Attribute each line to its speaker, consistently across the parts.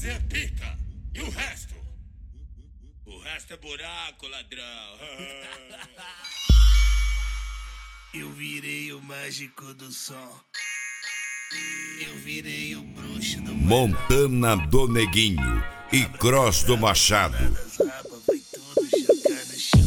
Speaker 1: Você é pica. E o resto? O resto é buraco, ladrão.
Speaker 2: Eu virei o mágico do som. Eu virei o bruxo do
Speaker 3: Montana do Neguinho e Cross do Machado.
Speaker 2: As rabas vai tudo jogar no chão.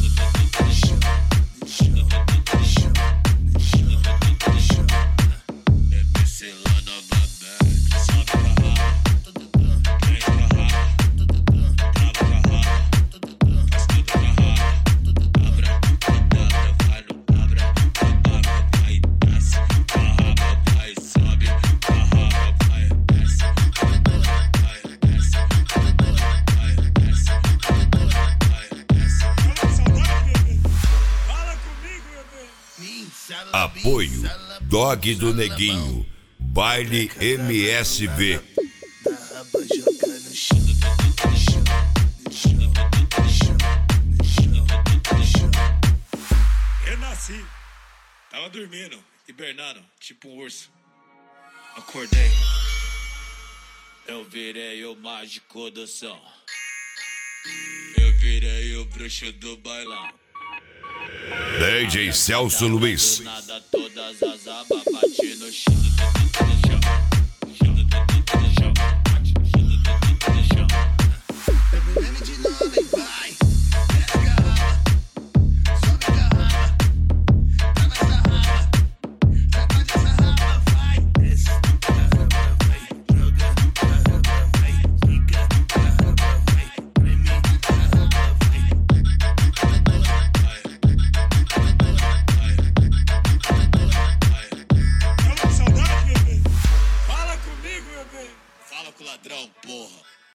Speaker 1: É pincelando a babete. Sobe com a raba. Vem com a raba. Trava com a raba. Faz tudo com a raba. Abra, abra, vai no abra. Abra, vai, desce. Com a raba, vai, sobe. Com a raba, vai, desce. Vai, desce. Vai, desce. Vai, desce. Fala comigo, bebê.
Speaker 3: Apoio Dog do Neguinho, Baile MSV.
Speaker 2: Da raba jogar no chão.
Speaker 1: Renasci. Tava dormindo, hibernando, tipo um urso. Acordei. Eu virei o mágico do som. Eu virei o bruxo do bailão.
Speaker 3: DJ Celso Luiz.
Speaker 1: Do nada todas as abas bati no chão.
Speaker 2: Leme de novo e vai. Desce a raba. Sobe a raba. Trava essa raba. Sacode essa raba, vai. Desce a raba, vai. Joga a raba, vai. Fica a raba, vai. Preme a raba, vai.
Speaker 1: Tava com saudade, bebê? Fala comigo, bebê. Fala com o ladrão, porra.